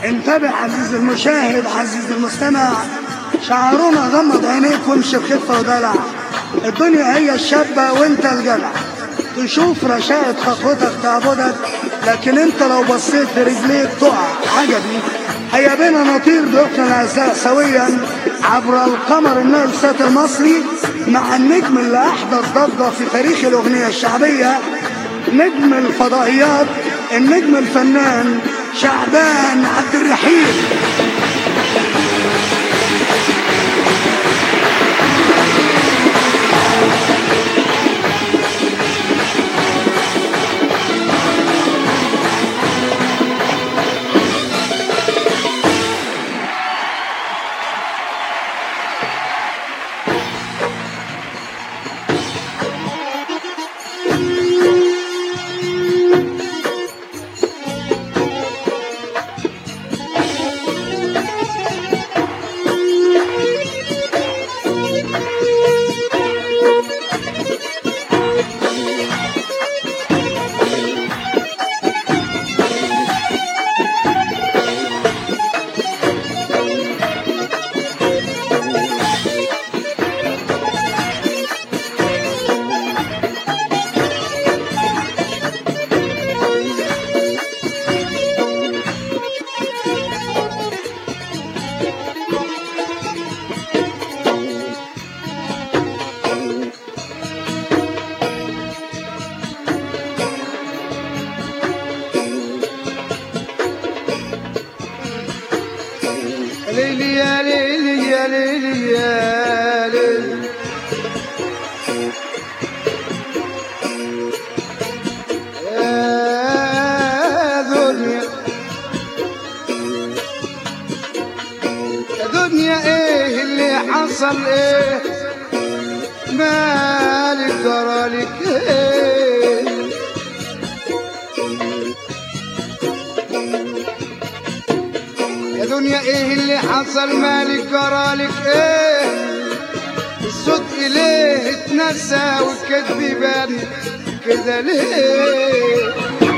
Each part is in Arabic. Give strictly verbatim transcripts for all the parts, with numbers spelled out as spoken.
انتبه عزيزي المشاهد عزيزي المستمع، شعارنا غمض عينيك وامشي بخفة ودلع. الدنيا هي الشابة وانت الجدع، تشوف رشاقة خطوتك تعبدك، لكن انت لو بصيت برجليك تقع. عجبي هيا بينا نطير ضيوفنا الاعزاء سويا عبر القمر النايل سات المصري مع النجم اللي احدث ضجة في تاريخ الاغنية الشعبية، نجم الفضائيات، النجم الفنان شعبان عبد الرحيم. ليلي يا ليلي يا ليلي يا ليلي يا دنيا يا دنيا، ايه اللي حصل؟ ايه مالك جرالك؟ ايه يا دنيا، ايه اللي حصل؟ مالك جرالك؟ ايه الصدق ليه اتنسى والكذب بان كده ليه؟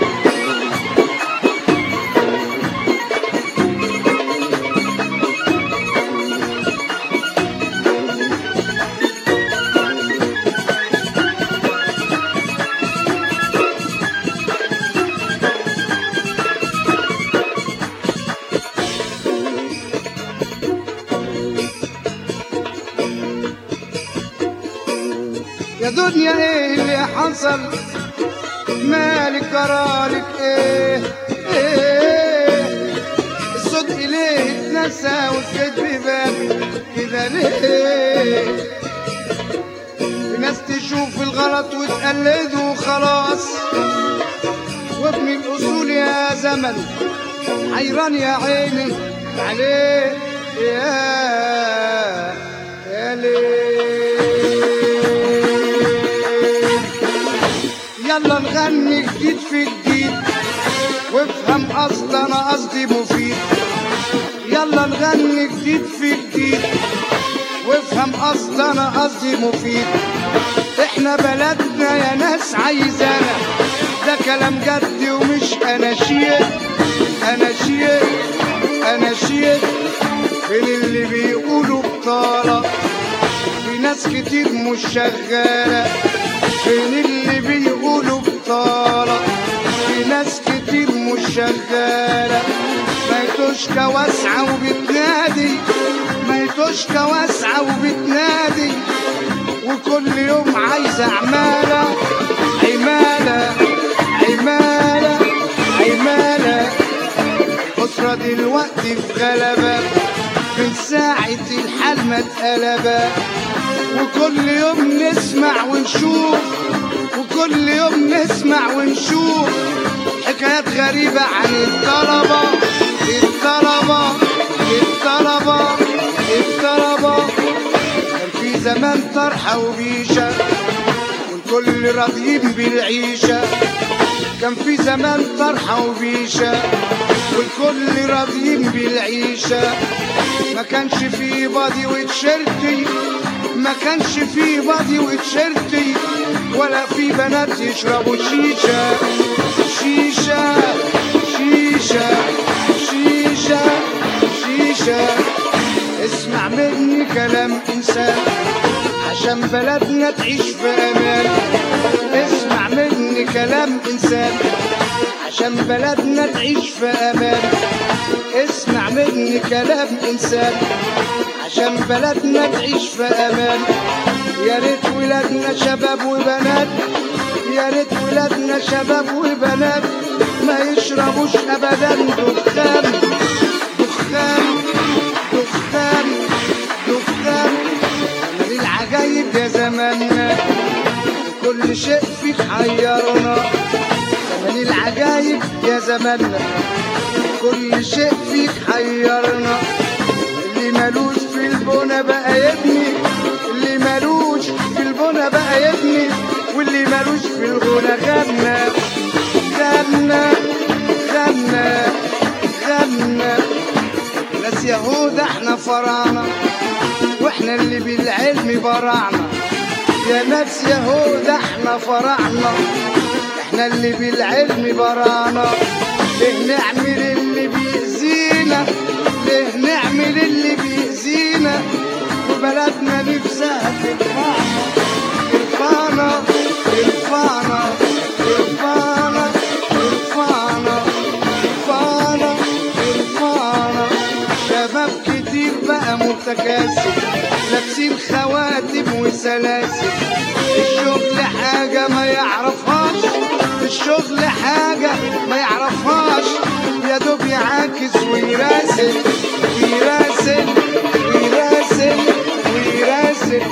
يا دنيا، ايه اللي حصل؟ مالك جرالك؟ ايه ايه الصدق ليه اتنسى والكذب بان كده ليه؟ في ناس تشوف الغلط وتقلد وخلاص، وابن الاصول يا زمن حيران يا عيني عليه يا يا ليه. يلا نغني جديد في جديد وافهم قصد انا قصدي مفيد. يلا نغني جديد في جديد وافهم قصد انا قصدي مفيد. احنا بلدنا يا ناس عايزانا، ده كلام جد ومش اناشيد اناشيد اناشيد. فين اللي بيقولوا بطالة؟ في ناس كتير مش شغالة. فين اللي بيقولوا بطالة؟ في ناس كتير مش شغالة. ميتوشكا واسعة وبتنادي، ميتوشكا واسعة وبتنادي، وكل يوم عايزة عمالة عمالة عمالة عمالة. الأسرة دلوقتي في غلبة من ساعة الحال ما اتقلبة، وكل يوم نسمع ونشوف، وكل يوم نسمع ونشوف حكايات غريبة عن الطلبة الطلبة الطلبة الطلبة. كان في زمان طرحة وبيشة والكل راضيين بالعيشة. كان في زمان طرحة وبيشة والكل راضيين بالعيشة. ما كانش فيه بادي وتشيرتي، ما كانش فيه بادي وتشيرتي، ولا في بنات يشربوا شيشة شيشة شيشة شيشة. كلام إنسان عشان بلدنا تعيش في أمان. اسمع مني كلام إنسان عشان بلدنا تعيش في أمان. اسمع مني كلام إنسان عشان بلدنا تعيش في أمان. يا ريت ولادنا شباب وبنات، يا ريت ولادنا شباب وبنات ما يشربوش أبدا دخان دخان دخان دخان. من العجايب يا زماننا كل شيء فيك حيرنا. من العجايب يا زماننا كل شيء فيك حيرنا. اللي مالوش في البنا بقى يبني، اللي مالوش في البنا بقى يبني، واللي مالوش في الغنى غنى غنى غنى غنى. ناس يهود احنا فراعنة واحنا اللي بالعلم برعنا. يا ناس يهود احنا فراعنة احنا اللي بالعلم برعنا. ليه نعمل اللي بيأذينا، ليه نعمل اللي بيأذينا وبلدنا نفسها ترفعنا ترفعنا ترفعنا ترفعنا ترفعنا ترفعنا ترفعنا. شباب كتير بقى متكاسل لابسين خواتم وسلاسل. الشغل حاجة ما يعرفهاش، الشغل حاجة ما يعرفهاش. يا دوب يعاكس ويراسل ويراسل ويراسل ويراسل.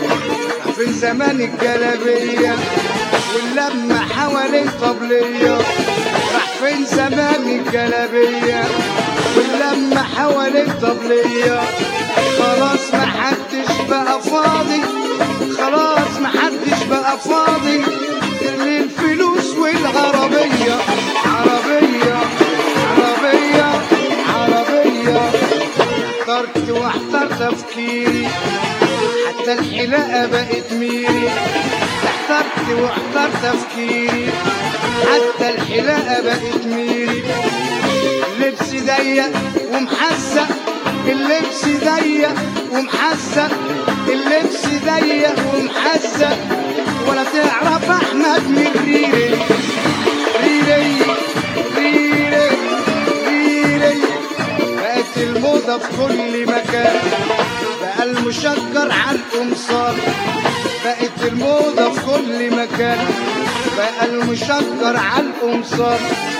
في زمان الجلابية واللمة حوالين طبلية. راح فين زمان الجلابية واللمة حوالين طبلية. خلاص محدش بقى فاضي، خلاص محدش بقى فاضي للفلوس والعربية. عربية عربية عربية. احترت واحتر تفكيري حتى الحلاقة بقت ميري. احترت واحتر تفكيري حتى الحلاقة بقت ميري. اللبس ضيق ومحزق، اللبس ضيق ومحزق، اللبس ضيق ومحزق. ولا تعرف احمد من ريري ريري ريري ريري. بقت الموضة في كل مكان، بقى المشجر على القمصان. بقت الموضة في كل مكان، بقى المشجر على القمصان.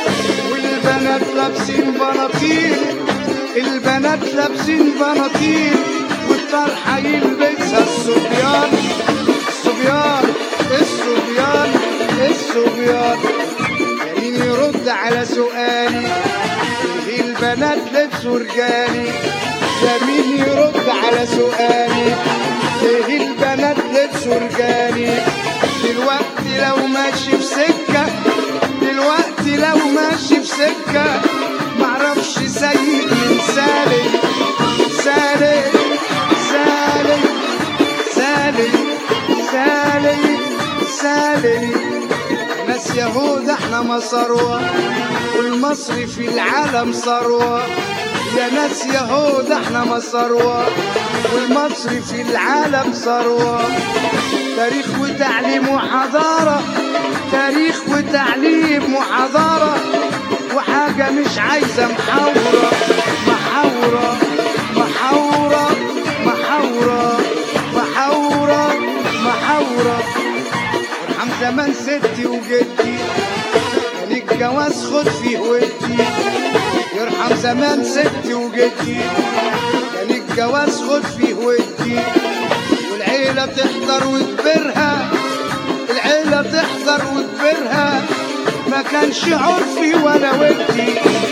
والبنات لابسين بناطيل، البنات لابسين بناطيل والطرحة يلبسها الصبيان الصبيان الصبيان الصبيان. مين يرد على سؤالي ليه البنات لبسوا رجالي؟ يا مين يرد على سؤالي ليه البنات لبسوا رجالي؟ دلوقتي لو ماشي في سكة، دلوقتي لو ماشي في سكة معرفش سيد من سالي سالي سالي سالي سالي سالي. ناس يهود احنا مصروة والمصري في العالم ثروة. يا ناس يهود احنا مصروة والمصري في العالم ثروة. تاريخ وتعليم وحضارة، تاريخ وتعليم وحضارة. وحاجة مش عايزة محاورة محاورة محاورة محاورة محاورة محاورة. ارحم زمان ستي وجدي كان الجواز خد فيه ودي. يرحم زمان ستي وجدي كان الجواز خد فيه ودي. والعيلة تحضر وتبرها، العيلة تحضر وتبرها. ما كانش عرفي ولا ودي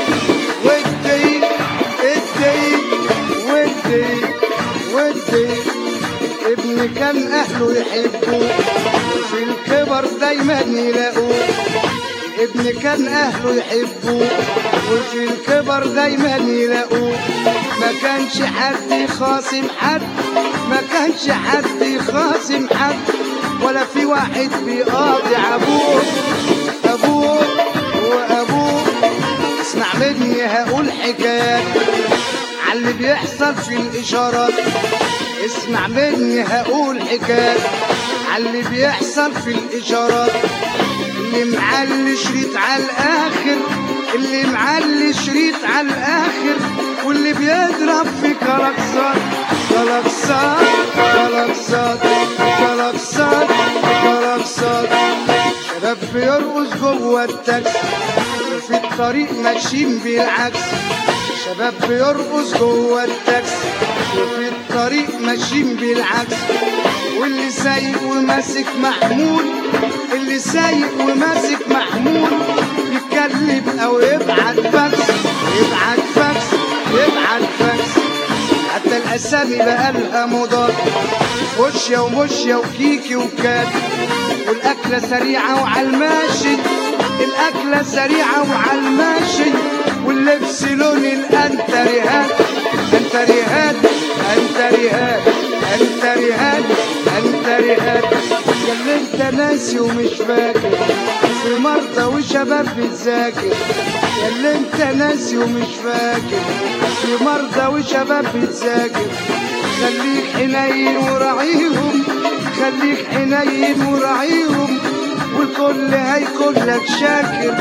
ودي ادي ودي ودي. ابني كان اهله يحبوه وفي الكبر دايما يلاقوه. ابني كان اهله يحبوه وفي الكبر دايما يلاقوه. ما كانش حد يخاصم حد، ما كانش حد يخاصم حد. ولا في واحد بيقاطع ابوه ابوه وابوه. اسمع مني هقول حكايات عاللي بيحصل في الاشارات. اسمع مني هقول حكاية عاللي بيحصل في الاشارات. اللي معلي شريط على الاخر، اللي معلي شريط على الاخر، واللي بيضرب في كلاكسات كلاكسات كلاكسات كلاكسات كلاكسات. شباب بيرقص جوه التاكسي وفي الطريق ماشيين بالعكس. شباب بيرقص جوه التاكسي وفي الطريق ماشيين بالعكس. واللي سايق وماسك محمول، اللي سايق وماسك محمول يتكلم او يبعت فاكس، يبعت فاكس يبعت فاكس. حتى الاسامي بقى لها مضاد، وشيا ومشيا وكيكي وكات. والاكله سريعه وعالماشي، الاكله سريعه وعالماشي. واللبس لون الانتريهات، انتريهات انتريهات انتريهات انتريهات. يا اللي انت ناسي ومش فاكر في مرضى وشباب بتذاكر. يا اللي انت ناسي ومش فاكر في مرضى وشباب بتذاكر. خليك حنين وراعيهم، خليك حنين وراعيهم، والكل هيكون لك شاكر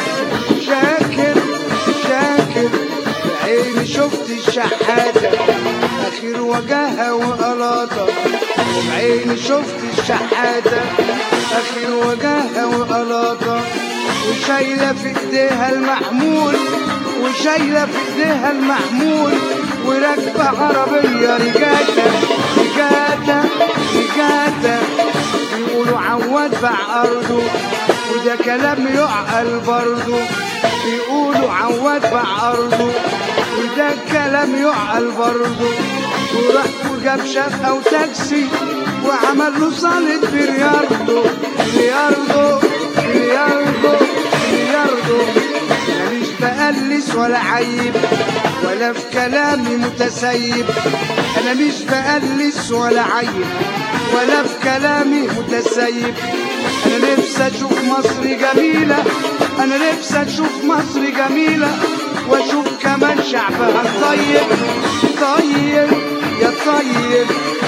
شاكر شاكر. بعيني شفت الشحاتة اخر وجهها وقلاطة، وبعيني شفت الشحاتة اخر وجهها وقلاطة. وشايلة في ايديها المحمول، وشايلة في ايديها المحمول، وراكبة عربية رجالة رجالة رجالة. بيقولوا عواد باع أرضه وده كلام يعقل برضه. بيقولوا عواد باع أرضه وده كلام يعقل برضه. وراح وجاب شقة وتاكسي وعمل له صالة بلياردو بلياردو بلياردو بلياردو. ماليش بقلس ولا عيب ولا في كلامي متسيب. أنا مش بقلس ولا عيب ولا في كلامي متسيب. أنا نفسي أشوف مصر جميلة، أنا نفسي أشوف مصر جميلة، وأشوف كمان شعبها طيب طيب يا طيب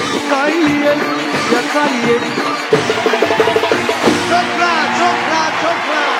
طيب يا طيب. شكرا شكرا شكرا.